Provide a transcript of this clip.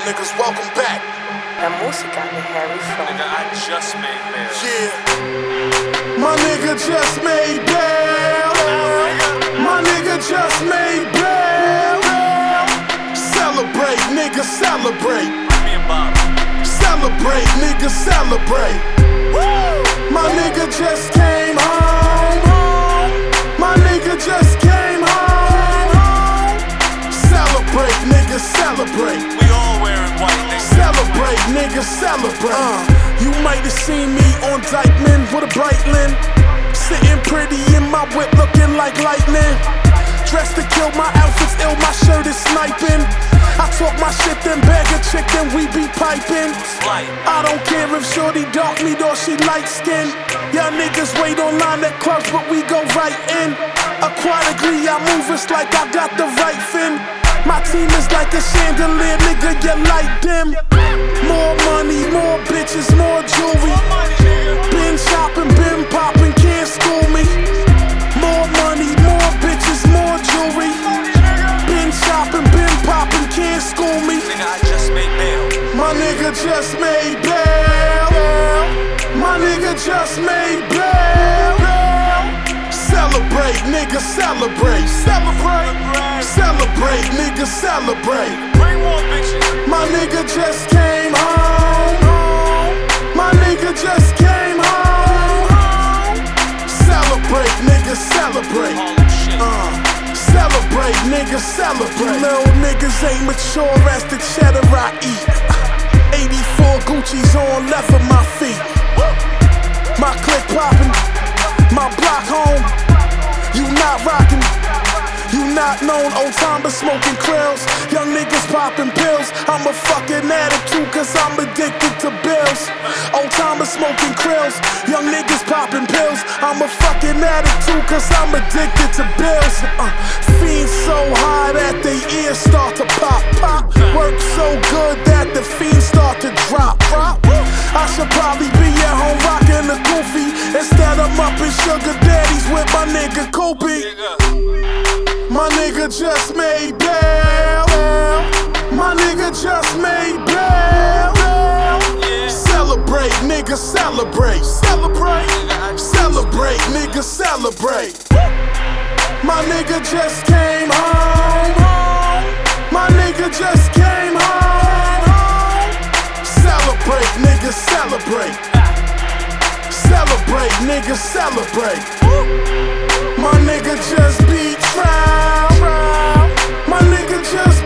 niggas, welcome back. La música de Harry Flow. Nigga, I just made bail. Yeah. My nigga just made bail. My nigga just made bail. Celebrate, nigga, celebrate. Bring me a bottle. Celebrate, nigga, celebrate. My nigga just came home. My nigga just came home. Celebrate, nigga, celebrate. We all wearing white, nigga. Celebrate, nigga, celebrate. You might have seen me on Dykeman with a Breitling, sitting pretty in my whip looking like lightning. Dressed to kill, my outfit's ill, my shirt is sniping. I talk my shit, then bag a chick, then we be piping. I don't care if shorty dark meat or she light skin. Y'all niggas wait online at clubs, but we go right in. Aquatically, I move, it's like I got the right fin. My team is like a chandelier, nigga, your light dim. More money, more bitches, more jewelry. Been shopping, been popping, can't school me. More money, more bitches, more jewelry. Been shopping, been popping, can't school me. Nigga, I just made bail. My nigga just made bail. My nigga just made bail. Celebrate, nigga, celebrate. Celebrate, celebrate, nigga, celebrate. Bring more bitches. My nigga just came home. My nigga just came home. Celebrate, nigga, celebrate. Celebrate, nigga, celebrate. Little niggas ain't mature as the cheddar I eat. 84 Gucci's on leather my feet. My click poppin', my block home. You not rockin', you not known. Old timers smoking krills, young niggas popping pills. I'm a fucking addict too, cause I'm addicted to bills. Old timers smoking krills, young niggas popping pills. I'm a fucking addict too, cause I'm addicted to bills. Fiends so high that they ears start to pop, pop. Work so good that the fiends start to drop, drop. I should probably be at home rocking the goofy instead I'm up in sugar daddies with my nigga Kobe. My nigga just made bail. My nigga just made bail. Celebrate, nigga, celebrate. Celebrate, celebrate, nigga, celebrate. My nigga just came home. My nigga just came home. Celebrate, nigga, celebrate. Celebrate, nigga, celebrate. My nigga just beat trial. My nigga just